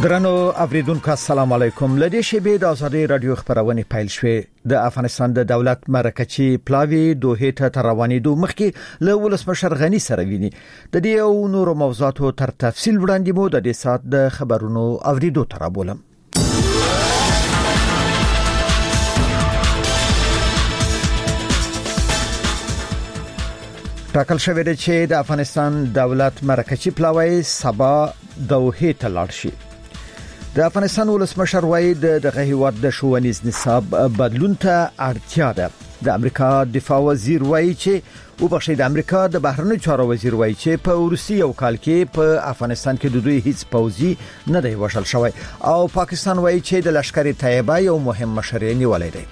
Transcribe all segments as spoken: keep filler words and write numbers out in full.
درنو اوریدونکو السلام علیکم. لدې شبې د ازادي رادیو خبرونه پیل شوې. د افغانستان د دولت مرکچی پلاوی دوه ته روانې دوه مخکې له ولسمشر غنی سره ویني. د دې او نور موضوعاتو تر تفصیل وړاندې مو د دې سات د خبرونو اوریدو تر بولم. ټاکل شوی دی چې د افغانستان دولت مرکچی پلاوی سبا دوه ته لاړ شي. د افغانستان ولسمشر وایي د دغه هیواد د ښوونیز نصاب بدلون ته اړتیا ده. د امریکا دفاع وزیر وایي چې او بخښي د امریکا د بهرنیو چارو وزیر وایي چې په روسي یو کال کې په افغانستان کې د دوی هیڅ پوځي نه دی وشل شوی او پاکستان وایي چې د لشکري طیبه یو مهم مشر نیولای دی.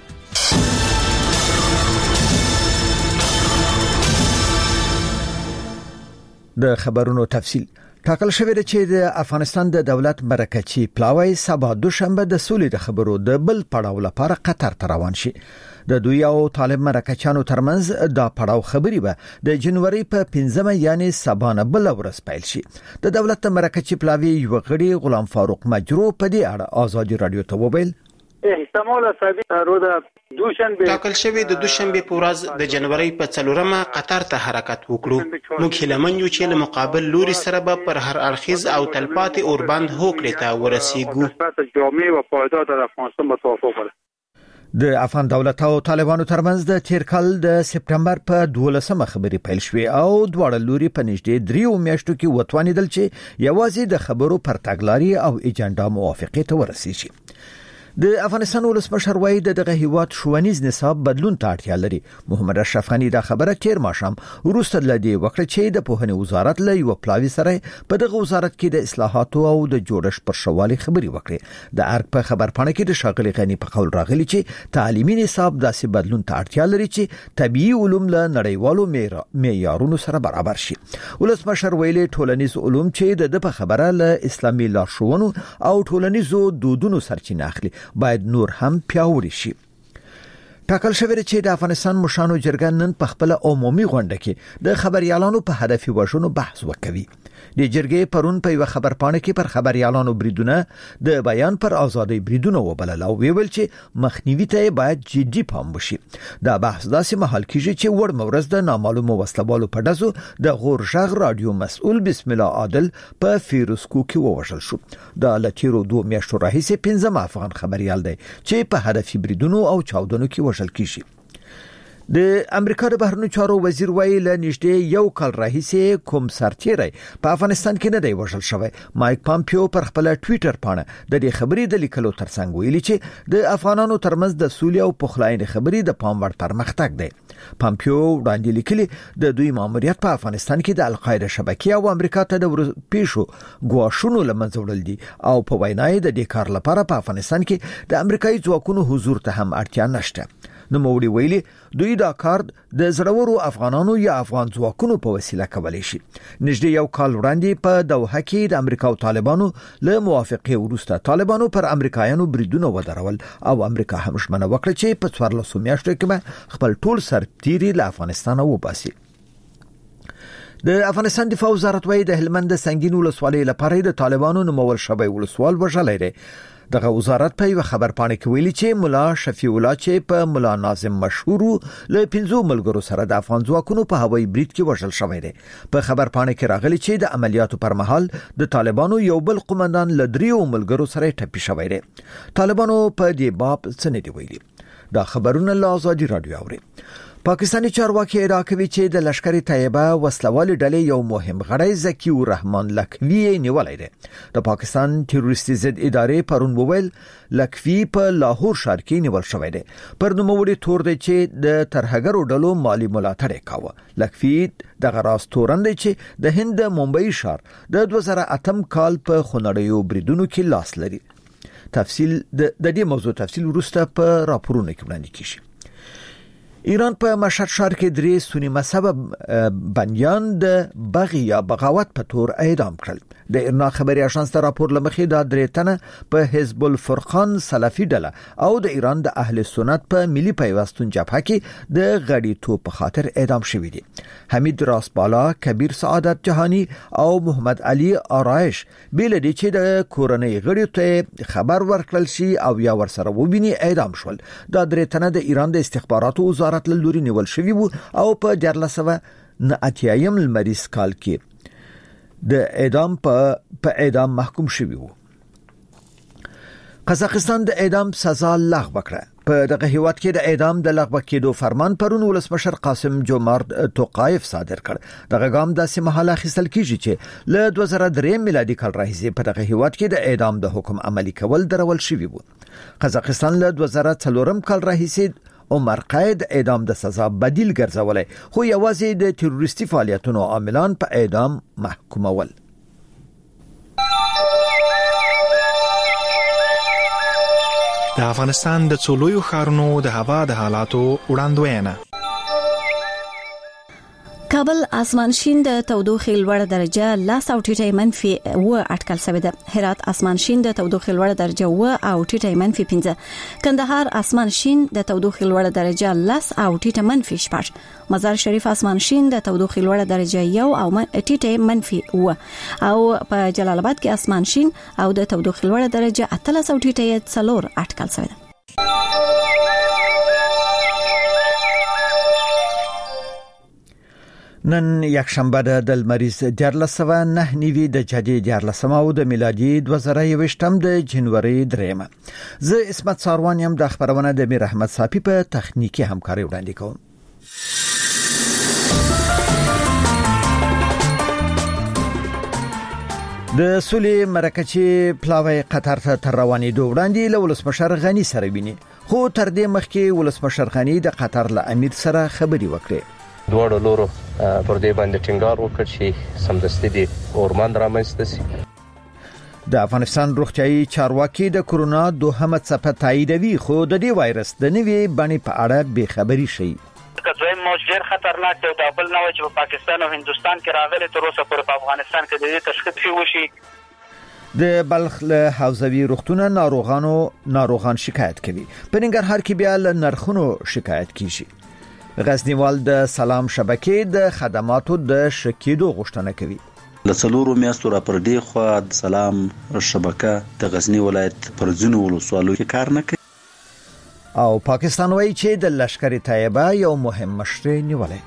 د خبرونو تفصیل ټاکل شوی دی چې د افغانستان د دولت مرکچی پلاوی سبا دوشنبه د سولې د خبرو د بل پړاو لپاره قطر ته روان شي. د دوی او طالب مرکچانو ترمنځ دا پړاو خبري به د جنوري په پنځمه یعنی سبا نه بل ورځ پیل شي. د دولت مرکچی پلاوی یو غړي غلام فاروق مجرو په دې اړه ازادي رادیو ته وویل. احتمال ثابت رودا دوشنبه ټاکل شوی د دوشنبه په ورځ د جنوري په څلورمه قطر ته حرکت وکړو. موږ هیلمن یو چې له مقابل لوري سره به پر هر اړخیز او تلپاتې اوربند هوکړې ته ورسیږو. جامع او پایدار در افغانستان متوافق وي. د افغان دولت او طالبانو ترمنځ د تیر کال د سپټمبر په دولسمه خبري پیل شوې او دواړه لوري په نږدې دریو میاشتو کې وتوانیدل چې یوازې د خبرو پر تګلاري او ایجنډا موافقه ته ورسیږي. د افغانستان ولسمشر وایي د دغه هیواد ښوونیز نصاب بدلون ته اړتیا لري. محمد اشرف غنی دا خبره تیر ماښام وروسته لدی وکړه چې د پوهنې وزارت له یو پلاوی سره په دغه وزارت کې د اصلاحاتو او د جوړښت پر شوالي خبري وکړي. د ارګ په خبرپاڼه کې د شاغلي غنی په قول راغلی چې تعلیمي نصاب داسې بدلون ته اړتیا لري چې طبيعي علوم له نړیوالو معیارونو سره برابر شي. ولسمشر ویلي ټولنیز علوم چې د په خبره له اسلامي لارښوونو او ټولنیزو دودونو سرچینه اخلي باید نور هم پیاوړي شي. ټاکل شوی چې د افغانستان مشانو جرګه نن په خپل عمومي غونډه کې د خبريالانو په هدفي وژنو بحث وکوي. د جرګې پرون په یو خبرپاڼه کې پر خبريالانو بریدونه د بیان پر ازادي بریدونه وبلل او ویل چې مخنیوي ته باید جدي پام وشي. دا بحث داسې مهال کېږي چې وړ مورز د نامعلومو وسلوالو په دزو د غور ژغ رادیو مسؤل بسم الله عادل په فیروزکو کې ووژل شو. دا لتیرو دوه میاشتو راهیسې پنځم افغان خبريال دی چې په هدفي بریدونو او چاودنو کې وژل کیږي. د امریکا د بهرنیو چارو وزیر وایي له نږدې یو کال راهیسې کوم سرتیری په افغانستان کې نه دی وژل شوی. مایک پامپیو پر خپل ټوئیټر باندې د دې خبرې د لیکلو ترڅنګ ویلي چې د افغانانو ترمنځ د سولې او پخلاینې خبرې د پام وړ پرمختګ دی. پامپیو وړاندې لیکلي د دوی ماموریت په افغانستان کې د القاعده شبکې او امریکا ته د پیښو ګواښونو لمنځه وړل دي او په وینای د دې کار لپاره په افغانستان کې د امریکایي ځواکونو حضور ته هم اړتیا نشته. نو موړي ویلي دوی دا کار د زړورو افغانانو یا افغان ځواکونو په وسیله کولای شي. نږدې یو کال وړاندې په دوحه کې د امریکا او طالبانو له موافقه وروسته طالبانو پر امریکایانو بریدونه ودرول او امریکا هم ژمنه وکړه چې په څوارلسو میاشتو کې خپل ټول سرتیري له افغانستان وباسي. د افغانستان دفاع وزارت وایي د هلمند سنگین ولسوالۍ لپاره د طالبانو نومول شوی ولسوال وژلی دی. دغه وزارت په یو خبرپاڼه کې ویلي چې مولا شفیع الله چې په مولا ناظم مشهور له پنځو ملګرو سره د افغان ځواکونو په هوایي برید کې وژل شوی دی. په خبرپاڼه کې راغلي چې د عملیاتو پر مهال د طالبانو یو بل قومندان له دریو ملګرو سره ټپي شوی دی. طالبانو په دې باب څه نه دی ویلي. دا خبرونه له ازادي رادیو اوري. پاکستانی چارواکي ادعا کوي چې د لشکري طیبه وسلوالي ډلې یو مهم غړی ذکی الرحمن لکوی نیولای دی. د پاکستان تروریستي ضد ادارې پرون وویل لکوی په لاهور ښار کې نیول شوی دی. پر نوموړي تور دی چې د ترهګرو ډلو مالی ملاتړ کاوه. لکوی د غراس تورن دی چې د هند ممبئی ښار د دوه زره اتم کال په خونړیو بریدونو کې لاس لري. تفصیل د دې موضوع تفصیل وروسته په راپورونو کې وړاندې کیږي. ایران په مشهد ښار کې درې سنی مذهب بندیان د بغي یا بغاوت په تور اعدام کړل. د ایرنا خبري اژانس ته راپور لمخې دا درې تنه په حزب الفرقان سلفي ډله او د ایران د اهل سنت په ملي پیوستون جبهه کې د غړیتوب په خاطر اعدام شوي دي. حمید راسبالا، کبیر سعادت جهانی او محمد علي آرایش بیل دي چې د کورنۍ غړي ته خبر ورکړل شي او یا ورسره وبیني اعدام شول. دا درې تنه د ایران د استخباراتو وزارت له لوري نیول شوي وو او په دیارلسمه نه اتیایم لمریز کال کې د اعدام په په اعدام محکوم شوی وو. قزاقستان د اعدام سزا لغوه کړه. په دغه هیواد کې د اعدام د لغوه کېدو فرمان پرون ولسمشر قاسم جومارت توقایف صادر کړ. دغه ګام داسې مهاله اخیستل کیږي چې له دوه زره درې میلادي کال راهیسې په دغه هیواد کې د اعدام د حکم عملی کول درول شوی وو. قزاقستان له دوه زره څلورم کال راهیسې عمر قید اعدام د سزا بدیل ګرځولای، خو یوازې د تروریستي فعالیتونو عاملان په اعدام محکومول. د افغانستان د څلورو ښارونو د هوا د حالاتو وړاندوینه. کابل اسمان شین د تودوخې لوړه درجه لاس او ټیټه منفي و اټکل شوی ده. هرات اسمان شین د تودوخې لوړه درجه و او ټیټه منفي پنځه. کندهار اسمان شین د تودوخې لوړه درجه لاس او ټیټه منفي شپږ. مزار شریف اسمان شین د تودوخې لوړه درجه یو او ټیټه منفي و. او په جلال آباد کې اسمان شین او د تودوخې لوړه درجه اتلس او ټیټه څلور اټکل شوی ده. نن یک شنبه د لمریز دیارلسمه نه نیوي د جدي دیارلسمه او د میلادي دوه زره یوویشتم د جنوري دریمه. زه اسمت ساروان یم. د خبرونه د میر احمد صافی په تخنیکی همکاري وړاندې کوم. د سولې مرکچي پلاوی قطر ته تر روانېدو وړاندې له ولسمشر غني سره ویني، خو تر دې مخکې ولسمشر غني د قطر له امیر سره خبري وکړي. دواړو لورو پر دې باندې ټینګار وکړ چې سمدستي دي اورمان رامنځته شي. د افغانستان روغتيایي چارواکي د کورونا دوهمه څپه تاییدوي، خو د دې وایرس د نوې بڼې په اړه بې خبري شي. کله موج ډیر خطرناک دی او د بل نوې چې په پاکستان او هندستان کې راغلي تر اوسه پر افغانستان کې د دې تشخیص وشي. د بلخ له حوزوي روغتونه ناروغانو ناروغان شکایت کوي. په ننګرهار کې بیا له نرخونو شکایت کیږي. غزنیوال د سلام شبکې د خدماتو د شکیدو غوښتنه کوي. لڅلورو میاشتو را پر دی خو د سلام شبکه د غزنی ولایت پر ځینو ولسوالو کې کار نه کوي. او پاکستان وایي چې د لشکر طیبه یو مهم مشر نیولای.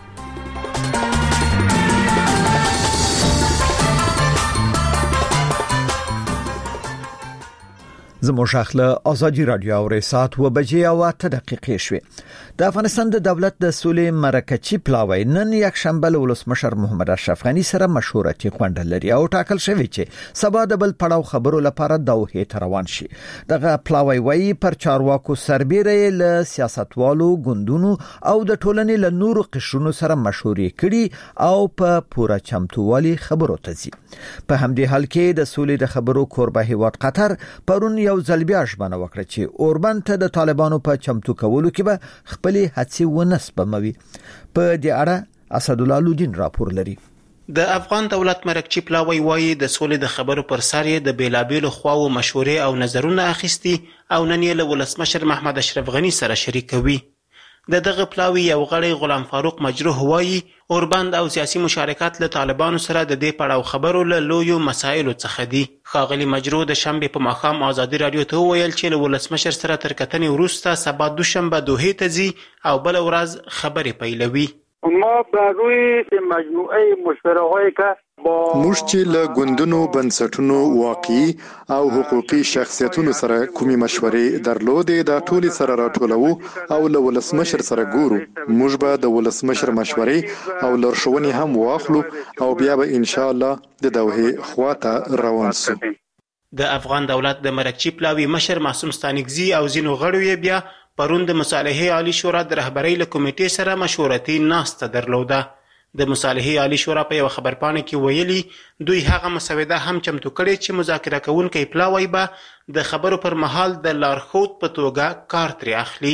زموږ اخله ازادي رادیو او رسات و بجې او اته دقیقې شوې. د افغانستان د دولت د سولې مرکچي پلاوی نن یک شنبه له ولسمشر محمد اشرف غني سره مشورتي غونډه لري او ټاکل شوی چې سبا د بل پړاو خبرو لپاره دوحه ته روان شي. دغه پلاوی وایي پر چارواکو سربېره له سیاستوالو ګوندونو او د ټولنې له نورو قشرونو سره مشورې کړي او په پوره چمتووالي خبرو ته ځي. په همدې حال کې د سولې د خبرو کوربه هیواد قطر پرون یو ځل بیا ژمنه وکړه چې اوربند ته د طالبانو په چمتو کولو کې به خپلې هڅې ونسپموي. په دې اړه اسد الله لودین راپور لري. د افغان دولت مرکچي پلاوی وایي د سولې د خبرو پر سر یې د بیلابېلو خواو مشورې او نظرونه اخیستي او نن یې له ولسمشر محمد اشرف غني سره شریکوي. د دغه پلاوی یو غړی غلام فاروق مجروح وایي اوربند او سیاسي مشارکت له طالبانو سره د دې پړاو خبرو له لویو مسایلو څخه دي. ښاغلي مجروح د شنبې په ماښام ازادي رادیو ته وویل چې له ولسمشر سره تر کتنې وروسته سبا دوشنبه دوحې ته ځي او بل ورځ خبرې پیلوي. ما بر روی مجموعه مشوره‌هایی که موږ چې له ګوندونو بنسټونو واقعي او حقوقي شخصیتونو سره کومې مشورې درلودې دا ټولې سره راټولو او له ولسمشر سره ګورو. موږ به د ولسمشر مشورې او لارښوونې هم واخلو او بیا به ان شاء الله د دوحې خواته روان سو. د افغان دولت د مرکچي پلاوی مشر معصوم ستانکزي او ځینو غړو یې بیا پرون د مصالحې عالی شورا د رهبرۍ له کمیټې سره مشورتي ناسته درلوده. د مصالحې عالی شورا په یو خبرپاڼه کې ویلي دوی هغه مسوده هم چمتو کړي چې مذاکره کوونکی پلاوی به د خبرو پر مهال د لارښود په توګه کار ترې اخلي.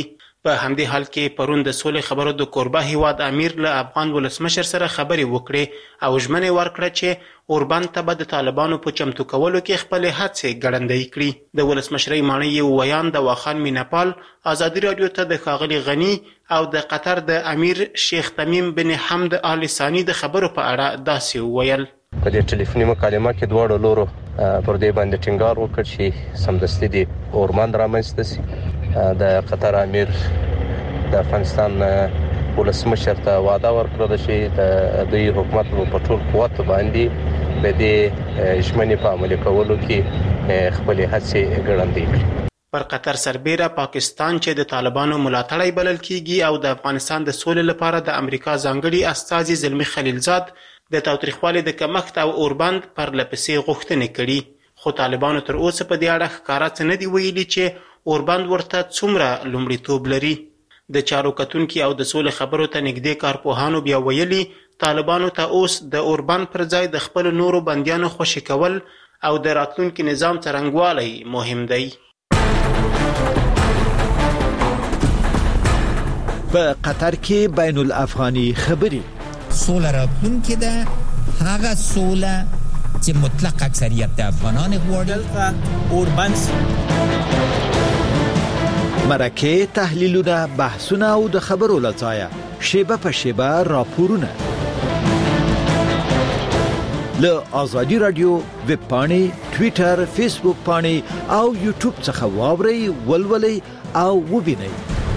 په همدې حال کې پرون د سولې خبرو د کوربه هیواد امیر له افغان ولسمشر سره خبرې وکړې او ژمنه ورکړه چې اوربند ته به د طالبانو په چمتو کولو کې خپل هڅې ګړندۍ کړي. د ولسمشرۍ ماڼۍ یو ویان د واخان میناپال ازادي رادیو ته د ښاغلي غني او د قطر د امیر شیخ تمیم بن حمد آل ثاني د خبرو په اړه داسې وویل. په دې ټلیفوني مکالمه کې دواړو لورو پر دې باندې ټینګار وکړ چې سمدستي دي اوربند رامنځته شي. د قطر امیر د افغانستان ولسمشر ته وعده ورکړه چې د دوی حکومت په ټول قوت باندې د دې ژمنې په عملي کولو کې خپل هڅې ګړندۍ کړي. پر قطر سربېره پاکستان چې د طالبانو ملاتړی بلل کیږي او د افغانستان د سولې لپاره د امریکا ځانګړي استازي زلمی خلیلزاد د تاوتریخوالي د کمښت او اوربند پر لپسې غوښتنې کړي. خو طالبانو تر اوسه په دې اړه ښکاره څه نه دي ویلي چې اوربند ورته څومره لومړیتوب لري. د چارو کتونکي او د سولې خبرو ته نږدې کارپوهانو بیا ویلي طالبانو ته اوس د اوربند پر ځای د خپل نورو بندیانو خوشي کول او د راتلونکي نظام څرنګوالی مهم دی. په قطر کې بین الافغاني خبري سوله راتلونکې ده هغه سوله چې مطلق اکثریت د افغانان غواړي. اوربند مرکه تحلیلونه بحثونه او د خبرو لځایه شیبه په شیبه راپورونه له آزادی رادیو ویب پاڼې ټوئیټر فیسبوک پاڼې او یوټیوب څخه واورئ ولولئ او وبینئ.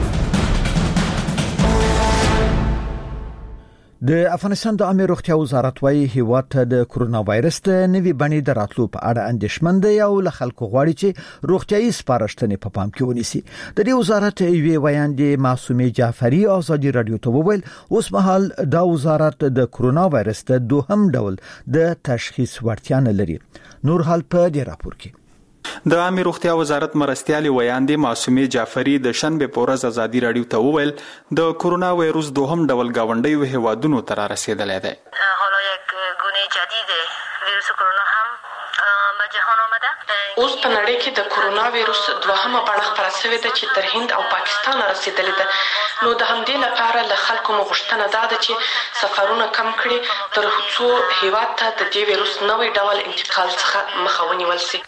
د افغانستان د عامه روغتیا وزارت وايي هیواد ته د کرونا وایرس د نوي بڼې د راتلو په اړه اندېښمن دی او له خلکو غواړي چې روغتیايي سپارښتنې په پام کې ونیسي. د دې وزارت یوې ویاندې معصومه جعفری آزادی رادیو ته وویل اوس مهال دا وزارت د کرونا وایرس د دوهم ډول د تشخیص وړتیا نه لري. نور حال په دې راپور کې د عامه روغتیا وزارت مرستيالي ویاندې معصومه جعفری د شنبه په ورځ آزادی رادیو ته وویل د کرونا وایرس دوهم ډول گاونډي هیوادونو ته رسیدلی دی. حالا یک گونه جدید ویروس کرونا هم به جهان آمده. اوس په نړۍ کې د کرونا وایرس دوهمه بڼه خپره شوې ده چې تر هند او پاکستان رسیدلې ده. نو د همدې لپاره له خلکو مو غوښتنه ده چې سفرونه کم کړي تر څو هیواد ته د دې وایرس نوې ډول انتقال څخه مخه ونیول شي.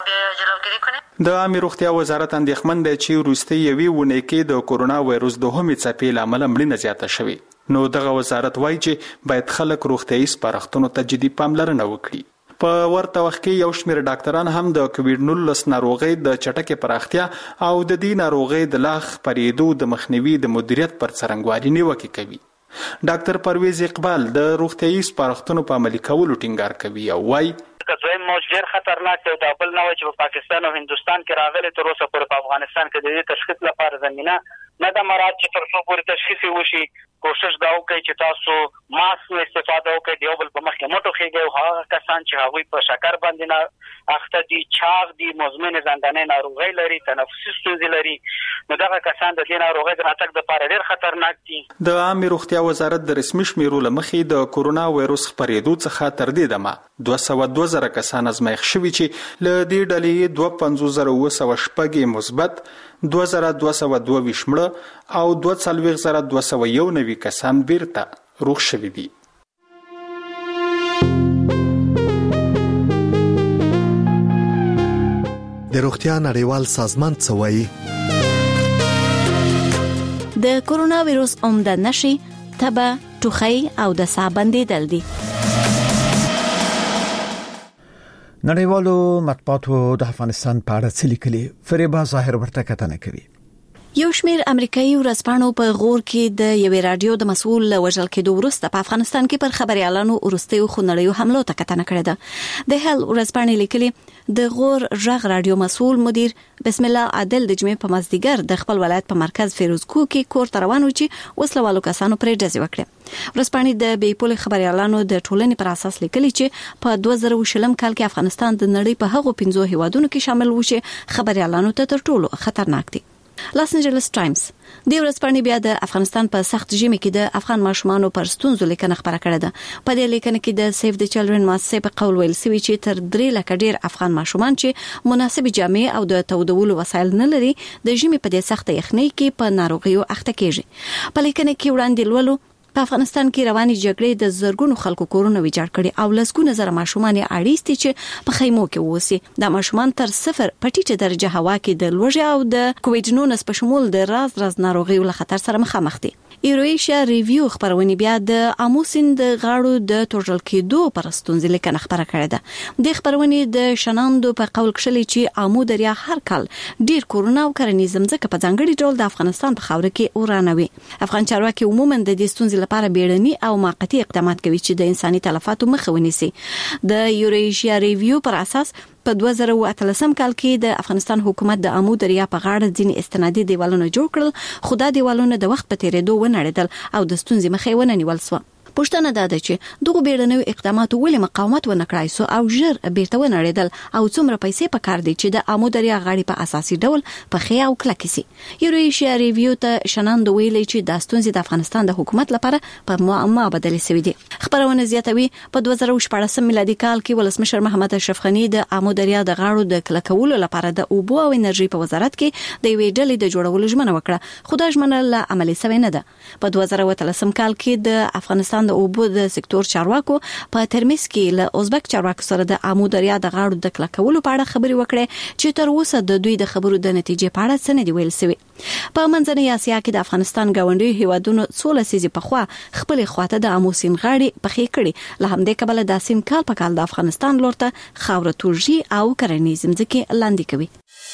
د عامه روغتیا وزارت اندېښمن دی چې وروستۍ یوې اونۍ کې د کرونا وایرس دوهمې څپې له امله مړینه زیاته شوې. نو دغه وزارت وایي چې باید خلک روغتیايي سپارښتنو ته جدي پاملرنه وکړي. په ورته وخت کې یو شمېر ډاکټران هم د کووډ نولس ناروغۍ د چټکې پراختیا او د دې ناروغۍ د لا خپرېدو د مخنیوي د مدیریت پر څرنګوالي نیوکې کوي. ډاکټر پرویز اقبال د روغتیايي سپارښتنو په عملي کولو ټینګار کوي او وایي دویم موج ډېر خطرناک دی او دا بل نه و چې په پاکستان او هندوستان کې راغلی تر اوسه پورې په افغانستان کې د دې تشخیص لپاره زمینه نه ده مراعات چې تر څو پورې تشخیص وشي. کوشش دا وکړئ چې تاسو ماسک استفاده وکړئ، د یو بل په مخ کې مټ وخیږئ او هغه کسان چې هغوی په شکر باندې نه اخته دي، چاغ دي، مزمن زندانې ناروغۍ لري، تنفسي ستونزې لري، نو دغه کسان د دې ناروغۍ د راتګ دپاره ډېر خطرناک دي. د عامه روغتیا وزارت د رسمي شمیرو له مخې د کرونا وایرس خپرېدو څخه تر دې دمه دوه سوه دوه زره کسان ازمایښت شوي چې له دې ډلې دوه پنځوس زره اوه سوه شپږ مثبت، دوه زره دوه سوه دوه ویشت مړه او دوه څلوېښت زره دوه سوه یو نوي کسان بیرته روغ شوي دي. د روغتیا نړیوال سازمان څه وایي؟ د کرونا وایرس عمده نښې تبه، ټوخی او د ساه بندیدل دي. نړیوالو مطبوعاتو د افغانستان په اړه څه لیکلي؟ فریبا ظاهر ورته کتنه کوي. یو شمیر امریکایي ورځپاڼو په غور کې د یوې رادیو د مسؤل وژل کېدو وروسته په افغانستان کې پر خبريالانو وروستیو خونړیو حملو ته کتنه کړې ده. د هل ورځپاڼې لیکلي د غور ژغ رادیو مسؤل مدیر بسم الله عادل د جمعې په مازدیګر د خپل ولایت په مرکز فیروزکوه کې کور ته روان و چې وسلوالو کسانو پرې ډزې وکړې. ورځپاڼې د بیپول خبريالانو د ټولنې پر اساس لیکلي چې په دوه زره شلم کال کې افغانستان د نړۍ په هغو پنځو هیوادونو کې شامل و چې خبريالانو ته تر ټولو خطرناک دي. لاس انجلس ټایمز د ورځپاڼې بیا د افغانستان په سخت ژمي کې د افغان ماشومانو پر ستونزو لیکنه خبره کړې ده. په دې لیکنه کې د سیف د چلډرن مؤسسې په قول ویل سوي چې تر درې لکه ډیر افغان ماشومان چې مناسب جامې او د تودولو وسایل نه لري د ژمي په دې سخت یخنۍ کې په ناروغیو اخته کیږي. په لیکنه کې وړاندې لولو په افغانستان کې رواني جګړې د زرګونو خلکو کورونه ویجاړ کړي او لسګونه زره ماشومان اړیستي چې په خیمو کې ووسي. دا ماشومان تر صفر په ټیټه درجه هوا کې د لوږې او د کووډ نولس په شمول د راز راز ناروغیو له خطر سره مخامخ دي. ایرویشیا ریویو خبرونه بیا د اموسین د غاړو د توټل کېدو پر ستونزې لیکنه خبره کړې ده. د خبرونه د شناندو په قول کښلي چې امو دریا هر کال ډیر کورونا او کرنیز ځمکه په ځانګړي ډول د افغانستان په خاور کې ورانوي. افغان چارواکي عموما د دې ستونزې لپاره بیړني او موقتی اقدامات کوي چې د انساني تلفاتو مخه ونیسي. د یوریشیا ریویو پر اساس په دوه زره او اتلسم کال کې د افغانستان حکومت د امو دریا په غاړه ځینې استنادي دیوالونه جوړ کړل، خو دا دیوالونه د وخت په تیریدو ونړېدل او د ستونزې مخه ونه نیول شو. پښتنه دا ده چې دغه بیړنیو اقدامات ولې مقاومت ونه کړای سو او ژر بیرته ونړېدل او څومره پیسې په کار دي چې د امو دریا غاړي په اساسي ډول په خیا او کلکې سي. یوریشیا ریویو ته شناند ویلي چې د ستونزې د افغانستان د حکومت لپاره په معما بدلې سوي دي. خبرونه زیاتوي په دوه زره شپږ میلادي کال کې ولسمشر محمد اشرف غنی د امو دریا د غاړو د کلکولو لپاره د اوبو او انرژي په وزارت کې د یوې ډلې د جوړولو ژمنه وکړه، خو دا ژمنه لا عملي شوې نه ده. په دوه زره اتلسم کال کې د افغانستان د اوبو د سکتور چارواکو په ترمذ کې له ازبک چارواکو سره د امو دریا د غاړو د کلکولو په اړه خبري وکړې چې تر اوسه د دوی د خبرو د نتیجې په اړه څه نه دی ویل شوی. په منځنۍ اسیا کې د افغانستان گاونډي هیوادونو څو لسیزې په خوا خپل خواته د امو سیند غاړي پخې کړي، له همدې کبله د سیند کال په کال د افغانستان لورته خاور تورجی او کرنیز ځمکې لاندې کوي.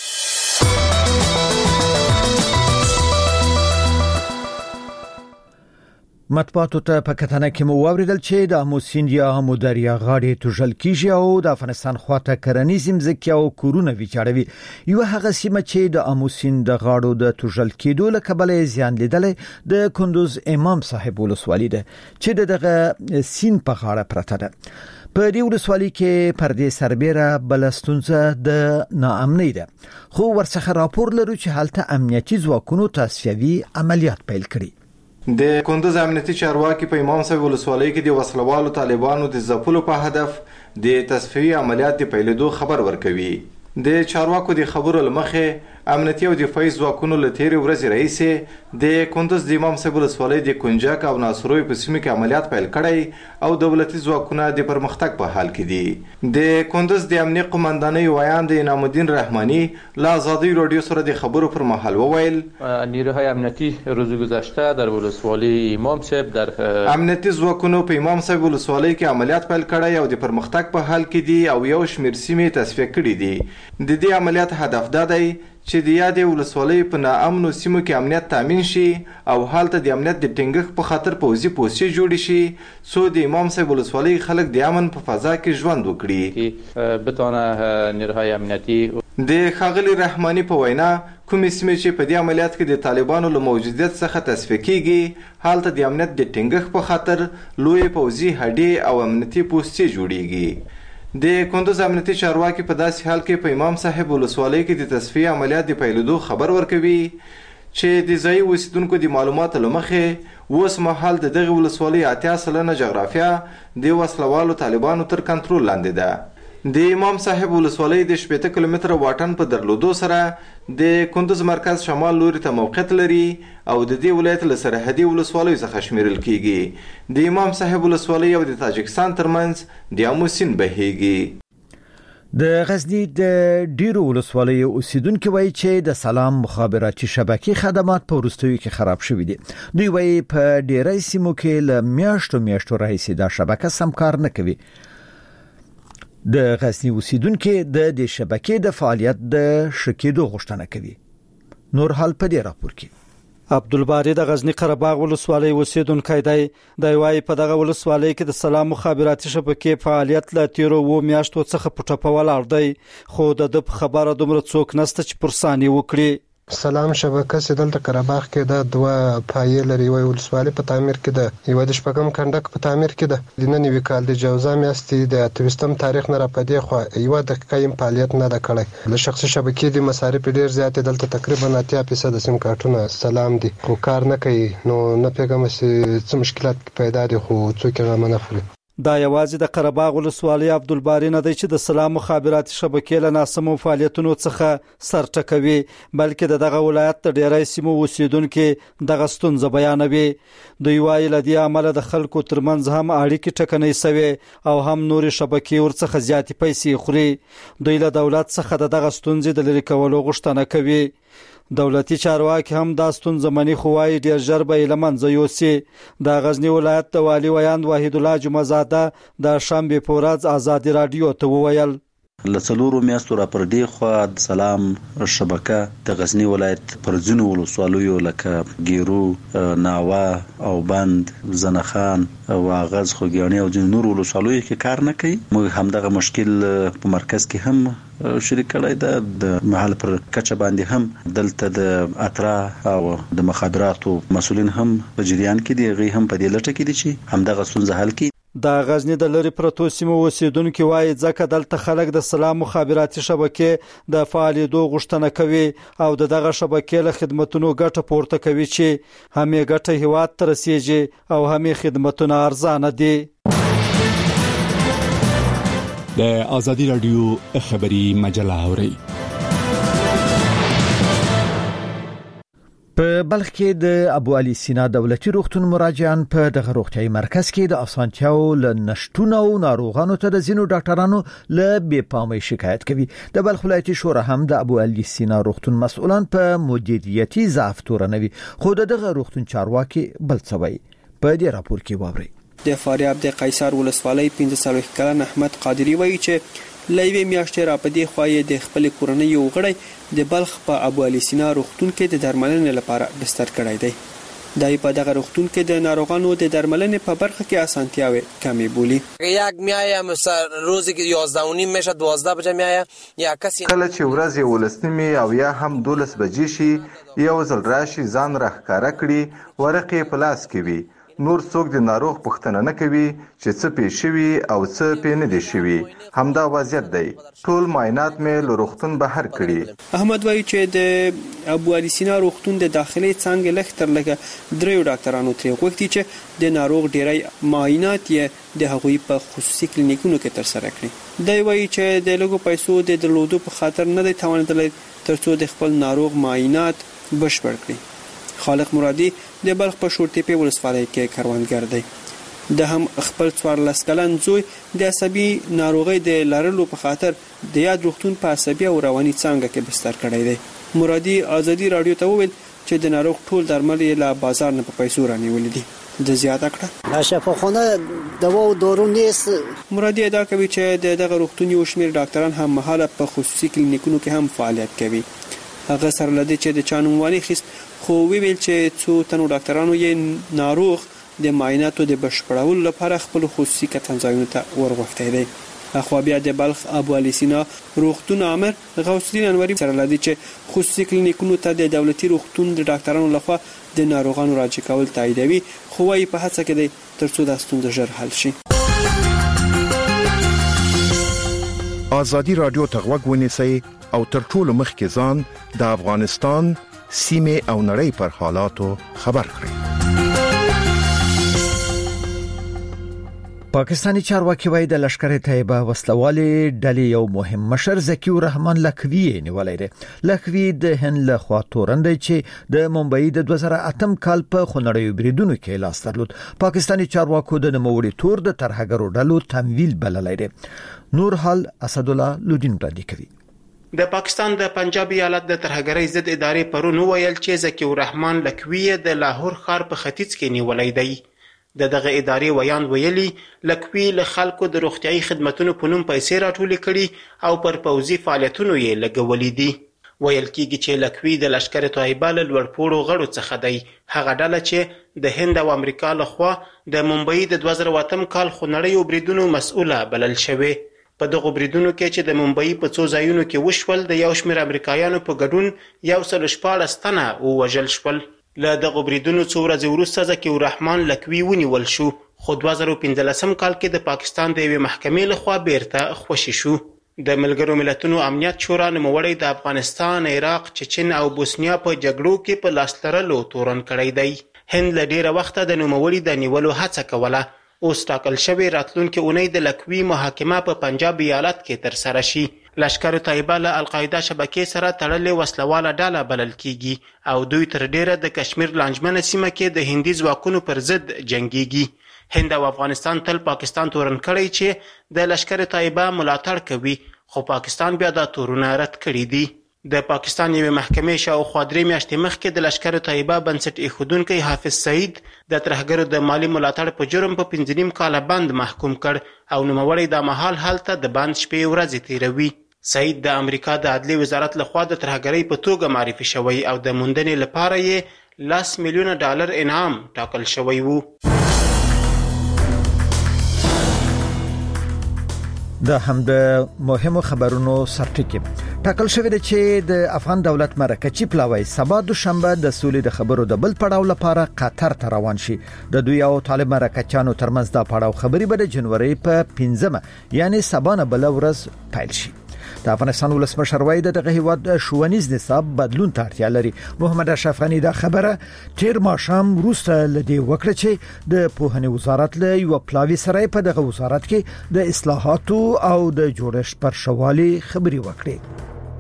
مطبوعاتو ته په کتنه کې مو واوریدل چې د امو سیند یا امو دریا غاړې توژل کیږي او د افغانستان خواته کرنیز ځمکې او کورونه ویجاړوي. یو هغه سیمه چې د امو سیند د غاړو د توژل کېدو له کبله زیان لیدلې د کندوز امام صاحب ولسوالي ده چې دغه سیند په غاړه پرته ده. په دې ولسوالي کې پردې سربېره بلستونزه د ناامنۍ ده، خو ورڅخه راپور لرو چې هلته امنیتي ځواکونو تصفیوي عملیات پیل کړي. د کندوز امنیتي چارواکي په امام صاحب ولسوالۍ کې د وسلوالو طالبانو د ځپلو په هدف د تصفیوي عملیات د پیلېدو خبر ورکوي. د چارواکو د خبرو لمخې امنیتي او دفاعي ځواکونو له تیرې ورځې راهیسې د کندوز د امام صاحب ولسوالۍ د کنجک او ناصروي په سیمه کې عملیات پیل کړی او دولتي ځواکونه د پرمختګ په حال کې دي. د کندوز د امنیه قومندانۍ ویان د انعام الدین رحمانی له آزادی رادیو سره د خبرو پر مهال وویل نیروهای امنیتی روز گذشته در ولسوالی امام صاحب در امنیتي ځواکونو په امام صاحب ولسوالۍ کې عملیات پیل کړی او د پرمختګ په حال کې دي او یو شمېر سیمې تصفیه کړي دي. د دې عملیات هدف دا دی چې د یادې ولسوالۍ په ناامنو سیمو کې امنیت تامین شي او هلته د امنیت د ټینګښت په خاطر پوځي پوستې جوړې شي څو د امام صاحب ولسوالۍ خلک د امن په فضا کې ژوند وکړي. بتونه نیروهای امنیتی د ښاغلي رحماني په وینا کومې سیمې چې په دې عملیات کې د طالبانو له موجودیت څخه تصفیه کیږي هلته د امنیت د ټینګښت په خاطر لوی پوځي هډې او امنیتي پوستې جوړیږي. د کندوز امنیتي چارواکي په داسې حال کې په امام صاحب ولسوالۍ کې د تصفیه عملیات د پیلېدو خبر ورکوي چې د ځایي اوسیدونکو د معلوماتو له مخې اوس مهال د دغې ولسوالۍ اتیا سلنه جغرافیه د وسلوالو طالبانو تر کنټرول لاندې ده. د امام صاحب ولسوالۍ د شپېته کیلومتره واټن په درلودو سره د کندوز مرکز شمال لوري ته موقعیت لري او د دې ولایت له سرحدي ولسوالیو څخه شمیرل کیږي. د امام صاحب ولسوالۍ او د تاجکستان ترمنځ د امو سیند بهیږي. د غزنی د ډیرو ولسوالیو اوسیدونکو وایي چې د سلام مخابراتي شبکې خدمات په وروستیو کې خراب شوي دي. دوی وایي په ډیری سیمو کې له میاشتو میاشتو راهیسې دا شبکه سم کار نه کوي. د غزنی اوسیدونکو د دې شبکې د فعالیت د شکېدو غوښتنه کوي. نور حال په دې راپور کې عبدالباری د غزنی قرهباغ ولسوالۍ اوسیدونکی دی. د وايي په دغه ولسوالۍ کې د سلام مخابراتي شبکې فعالیت له تیرو و میاشتو څخه پټه په ولاړ دی، خو د خبره دومره څوک نشته چې پرسانی وکړي. سلام شبکه سیدل د قرهباغ کې د دوه پایې لري وی ولسوالۍ په تعمیر کې ده یو د شپږم کنډک په تعمیر کې ده د نن وی کال د جوزا میاشتې د اتوستم تاریخ نه را پدې خو یو د قایم فعالیت نه د کړی له شخصي شبکې د مصارف ډیر زیات دلته تقریبا اتیا فیصد سیم کارتونه سلام دي خو کار نه کوي نو نه پیغام څه مشکلات پیدا دي خو څوک یې نه خوري دا یوازې د قرهباغ ولسوالۍ عبدالباری نه دی چې د سلام مخابراتي شبکې له ناسمو فعالیتونو څخه سر ټکوي بلکې دغه ولایت د ډیری سیمو اوسیدونکو دغه ستونزه بیانوي دوی وايي له دې عمله د خلکو ترمنځ هم اړیکې ټکنۍ سوي او هم نوري شبکې ورڅخه زیاتې پیسې خوري دوی له دولت څخه دغه ستونزې د لرې کولو غوښتنه کوي دولتي چارواکي هم دا ستونزه مني خو وايي ډیر ژر به یې له منځه یوسي د غزنی ولایت د والي ویاند وحید الله جمعزاده د شنبې په ورځ ازادي رادیو ته وویل لڅلورو میاشتو را پر دی خو د سلام شبکه د غزنی ولایت پر ځینو ولسوالیو لکه ګیرو ناوا او بند زنخان او اغاز خوګیانی او ځینو نور ولسوالیو کې کار نه کوي موږ هم دغه مشکل په مرکز کې هم شریک کړی ده د محل پر کچه باندې هم دلته د اترا او د مخابراتو مسولین هم په جریان کې دي غي هم په دې لټه کې دي چې هم دغه ستونزه حل کړي د غزنی د لری پروتو سیمو اوسیدونکو وايي ځکه دلته خلک د سلام مخابراتي شبکې د فعالیتو غوښتنه کوي او دغه شبکې له خدماتونو ګټه پورته کوي چې هم یې ګټه هیواد ته رسیږي او هم یې خدماتونه ارزانه دي د ازادي رادیو خبري مجله اوري په بلخ کې د ابو علي سینا دولتي روغتون مراجعان په دغه روغتيایي مرکز کې د اسانتیاو ل نشټونو او ناروغانو ته د زینو ډاکټرانو ل بې پامۍ شکایت کوي د بلخ ولایتي شورا هم د ابو علي سینا روغتون مسؤلان په مدیریتي ضعف تورنوي خو دغه روغتون چارواکي بل څه وایي په دې راپور کې واوري د فاریاب د قیصر ولسوالۍ پنځه څلوېښت کلن احمد قادری وایي چې لوی میاشتې را پدې خوایې د خپل کورنۍ یو غړی د بلخ په ابو علي سینا روغتون کې د درملنې لپاره بستر کړی دی دای په دغه روغتون کې د ناروغانو د درملنې په برخه کې اسانتیاوي کمی بولی یک میایم روزی که یازده و نیم میشه دوازده بجه میایم یا کسی کله چې ورځ ولستمي او یا هم دولس بجې شي یو ځل راشي ځان راخکاره کړي ورقې په لاس کې وي نور څوک د ناروغ پوښتنه نه کوي چې څه پېښ شوي او څه پې نه دي شوي همدا وضعیت دی ټول معاینات مې له روغتون بهر کړي احمد وایي چې د ابو علي سینا روغتون د داخلي څنګه لختر لګه دریو ډاکټرانو ترې غوښتي چې د ناروغ ډیری معاینات یې د هغوی په خصوصي کلینیکونو کې ترسره کړي دی وایي چې د لګو پیسو د درلودو په خاطر نه دی توانیدلی ترڅو د خپل ناروغ معاینات بشپړ کړي خالق مرادي د بلخ په شورتېپې ولسوالۍ کې کاروانګر دی د هم خپل څوارلس کلن زوی د عصبي ناروغۍ د لرلو په خاطر د یاد روغتون په عصبي او رواني څانګه کې بستر کړی دی مرادي ازادي رادیو ته وویل چې د ناروغ ټول درمل یې له بازار نه په پیسو رانیولې دي د زیاته کړه شفاخانه دوا او دارو نیست مرادي ادعا کوي چې دغه روغتون یو شمېر ډاکټران هم مهاله په خصوصي کلینیکونو کې هم فعالیت کوي هغه سره لدی چې د چانوموالي خست خو ویل چې څو تنو ډاکټرانو یې ناروغ د معایناتو د بشپړولو لپاره خپل خصوصي کتنځایونو ته ورغوښتي دي اخو بیا د بلخ ابو علي سینا روغتون امر غوث الدین انوري سره لدی چې خصوصي کلینیکونو ته د دولتي روغتون د ډاکټرانو لخوا د ناروغانو راجع کول تاییدوي خو وايي په هڅه کې دي ترڅو د ستونزې ژر حل شي ازادي رادیو ته غوږ ونیسئ او تر ټولو مخکې ځان د افغانستان سیمه او نړۍ پر حالاتو خبر کړئ. پاکستانی چارواکي وایي د لشکر طیبه وسلوالي ډلې یو مهم مشر زکی الرحمن لکوی نیولای دی. لکوی د هند له خوا تورن دی چې د ممبئی د دوه زره اتم کال په خونړیو بریدونو کې لاس درلود. پاکستانی چارواکو د نوموړي تور د ترهګرو ډلو تمویل بللای دی. نور حال اسد الله لودین وړاندې کوي. د پاکستان د پنجاب ایالت د ترهګرۍ ضد ادارې پرون ویل چې زکی الرحمن لکوی د لاهور ښار په ختیځ کې نیولای دی. د دغه ادارې ویان ویلي لکوی له خلکو د روغتيایي خدماتونو په نوم پیسې راټولې کړي او پر پوځي فعالیتونو یې لګولې دي. ویل کېږي چې لکوی د لشکر طیبه له لوړپوړو غړو څخه دی. هغه ډله چې د هند او امریکا لخوا د ممبئی د دوه زره اتم کال خونړیو بریدونو مسؤله بلل شوې. په دغه بریدونو کې چې د ممبئی په څو ځایونو کې وشول د یو شمېر امریکایانو په ګډون یو سل شپاړس تنه ووژل شول. له دغه بریدونو څو ورځې وروسته ذکي الرحمن لکوي ونیول شو، خو دوه زره پنځلسم کال کې د پاکستان د یوې محکمې لخوا بیرته خوشي شو. د ملګرو ملتونو امنیت شورا نوموړی د افغانستان، عراق، چچن او بوسنیا په جګړو کې په لاس لرلو تورن کړی دی. هند له ډیره وخته د نوموړي د نیولو هڅه کوله. اوس ټاکل شوې راتلونکې اونۍ د لکوي محاکمه په پنجاب ایالت کې ترسره شي. لشکر طیبه له القاعده شبکې سره تړلې وسلواله ډله بلل کیږي او دوی تر ډیره د کشمیر لانجمنه سیمه کې د هندي ځواکونو پر ضد جنگيږي. هند او افغانستان تل پاکستان تورن کړی چې د لشکر طیبه ملاتړ کوي، خو پاکستان بیا دا تورونه رد کړي دي. د پاکستان یوې محکمې شاوخوا درې میاشتې مخکې د لشکر طیبه بنسټ ایښودونکی حافظ سعید د ترهګرو د مالی ملاتړ په جرم په پنځه نیم کاله بند محکوم کړ او نوموړی دا مهال هلته د بند شپې ورځې تیروي. سعید د امریکا د عدلي وزارت لخوا د ترهګرۍ په توګه معرفي شوی او د موندنې لپاره یې لس میلیونه ډالر انعام ټاکل شوی وو. د هم د مهمو خبرونو سرټکی ټاکل شوی دی چې د افغان دولت مرکچی پلاوی سبا دوشنبه د سولې د خبرو د بل پړاو لپاره قطر ته روان شي. د دوی او طالب مرکچانو ترمنځ دا پړاو خبري به د جنوري په پنځمه یعنی سبا نه بل ورځ پیل شي. د افغانستان ولسمشر وایي دغه هیواد شوونیز نصاب بدلون ته اړتیا لري. محمد اشرف غنی دا خبره تیر ماښام وروسته لدی وکړه چې د پوهنې وزارت له یو پلاوی سره په دغه وزارت کې د اصلاحاتو او د جوړښت پر شوالي خبري وکړي.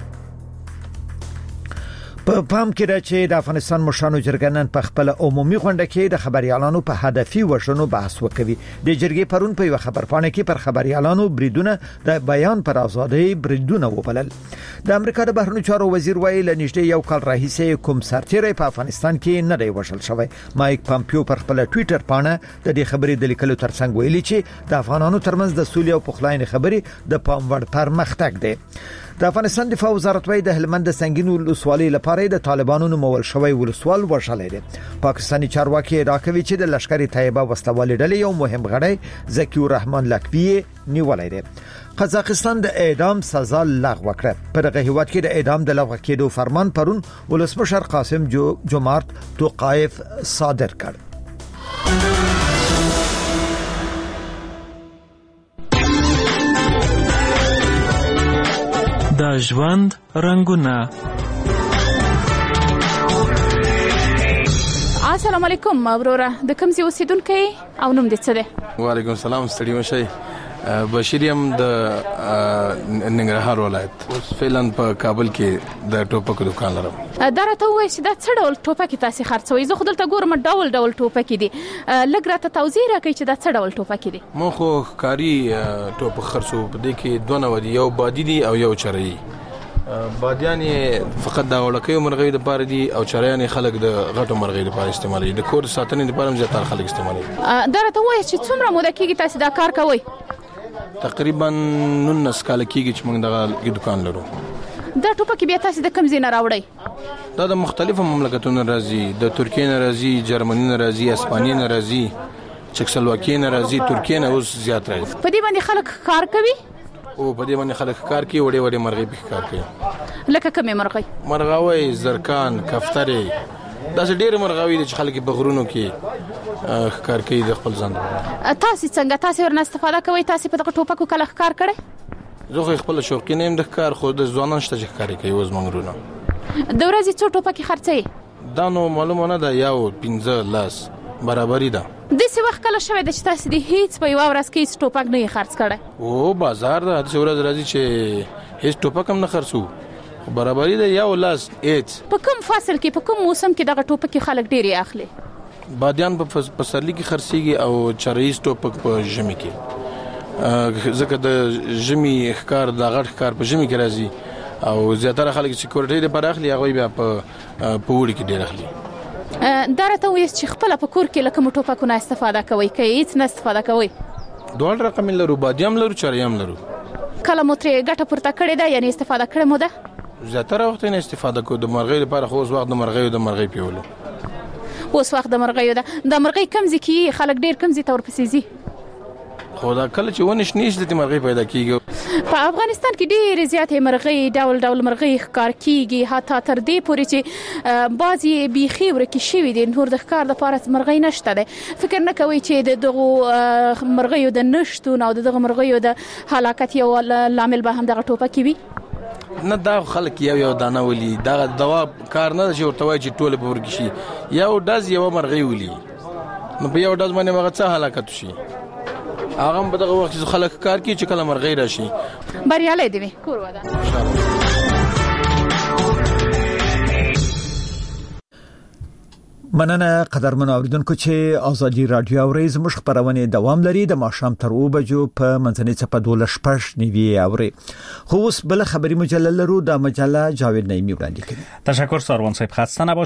په پام کې را چې د افغانستان مشرانو جرګه نن په خپل عمومي غونډه کې د خبريالانو په هدفي وژنو بحث وکوي. د جرګې پرون په یو خبرپاڼه کې پر خبريالانو بریدونه د بیان پر ازادۍ بریدونه وبلل. د امریکا د بهرنیو چارو وزیر وایي ل نږدې یو کال راهیسې کوم سرتیری په افغانستان کې نه دی وژل شوی. مایک پامپیو پر خپل ټوئیټر باندې د دې خبرې د لیکلو ترڅنګ ویلي چې د افغانانو ترمنځ د سولې او پخلاینې خبرې د پام وړ پرمختګ دی. د افغانستان دفاع وزارت وايي د هلمند د سنگین ولسوالۍ لپاره د طالبانو نومول شوی ولسوال وژلې دي. پاکستاني چارواکي راکوي چې د لشکر طیبه وسلوالې ډلې یو مهم غړی ذکی الرحمن لکوي نیولای دی. قزاقستان د اعدام سزا لغوه کړه. په دغه هیواد کې د اعدام د لغوه کېدو فرمان پرون ولسمشر قاسم جو جمارت توقایف صادر کړ. د ژوند رنگونه. السلام علیکم مبروره، د کوم ځای اوسیدونکو او نوم دې څه دی؟ وعلیکم السلام، ستړي مشئ. بشیر یم د ننګرهار ولایت. اوس فعلا په کابل کې د ټوپک دکان لرم. دا راته وایي چې دا څه ډول ټوپک تاسو خرڅوي؟ زه خو دلته ګورم ډول ډول ټوپک دي. لږ راته توضیح راکړئ چې دا څه ډول ټوپک دي. مو خو کاری ټوپک خرڅو په دې کې دوه نو دي، یو بادي دي او یو چرئی. بادیان فقط د وړکیو مرغۍ د پاره دي او چرایان خلک د غټو مرغۍ د پاره استعمالوي. د کور ساتنې د پاره زیاتره خلک استعمالوي. دا راته وایي چې څومره موده کېږي تاسو دا کار کوئ؟ تقریبا نولس کال کېږي چې موږ دغه دکان لرو. دا ټوپک بیا تاسو د کوم ځای نه راوړئ؟ دا د مختلفو مملکتونو راځي، د ترکیې نه راځي، جرمني نه راځي، اسپانیا نه راځي، چکسلواکي نه راځي، ترکیې نه اوس زیات راځي. په دې باندې خلک کار کوي او په دې باندې خلک کار کوي، وړي وړي مرغۍ په کار کوي. لکه کومه مرغۍ؟ مرغاوي، زرکان، کفترې، دا څه ډېر مرغاوي چې خلک په غرونو کې کار کوي د خپل ځان. تاسو څنګه تاسو ورنه استفاده کوئ؟ تاسو په دغه ټوپکو کله کار کړی؟ زه خو خپل شوقي نه يم د کار، خو د ځوانان شته چې کار کوي اوس منګرونه. د ورځې څو ټوپکې خرڅوي؟ دا نو معلومه نه ده، یو پنځه لاس برابرۍ ده. داسې وخت کله شوی د چې تاسو د هیڅ په یوه ورځ کې هیڅ ټوپک نه یې خرڅ کړی؟ او بازار ده، داسې ورځ راځي چې هیڅ ټوپک هم نه خرڅو، برابرۍ ده یو لاس هیڅ. په کوم فصل کې په کوم موسم کې دغه ټوپکې خلک ډېرې اخلي؟ بادیان په پسرلي کې خرڅيږي او چرایز ټوپک په ژمي کې. ځکه د ژمي ښکار د غټ ښکار په ژمي کې راځي او زیاتره خلک چې کورټۍ د پر اخلي هغه بیا په پوړي کې ډېر اخلي. دا راته وایي چې خپل په کور کې لکه ټوپکونه استفاده کوي که هیڅ نه استفاده کوي؟ دوه رقم لرو، بادیام لرو، چریم لرو. کله مو ترې ګټه پورته کړې ده، یعنی استفاده کړې مو ده؟ زیاتره وخت نه استفاده کوو. د مرغۍ لپاره خو اوس وخت د مرغۍ د مرغۍ پیولو. اوس وخت د مرغۍ ده. د مرغۍ کم ځای کې خلک ډېر کم ځای ته ورپسې ځي؟ خو دا کله چې ونه شنې شي د مرغۍ پیدا کېږي. په افغانستان کې ډېر زیاتې مرغۍ ډول ډول مرغۍ ښکار کیږي حتی تر دې پورې چې بعضي بيخي ورکی شوي دي نور د ښکار لپاره مرغۍ نشته ده فکر نه کوي چې د دغه مرغیو د نشټون او دغه مرغیو د هلاکت یو لامل به هم دغه ټوپک وي نه دا خلک یو یو دانه ولي دا دوا کار نه چې ورته وایي چې ټول به ورګ شي یو داز یو مرغۍ ولي نو په یو داز باندې هغه څه هلاکت شي هغه په دغه وخت کې خلک کار کوي چې کله مرغۍ راشي بریالي دي کور ودا مننه قدرمن اوریدونکو چې ازادي رادیو اوري زموږ خبرونه دوام لري د ماښام تر او بجو په منځنۍ چپه دوله شپږ نیوي اوري خو اوس بل خبري مجله لرو د مجله جاوید نعیمی وړاندې کوي تشکر ساروان صاحب خسته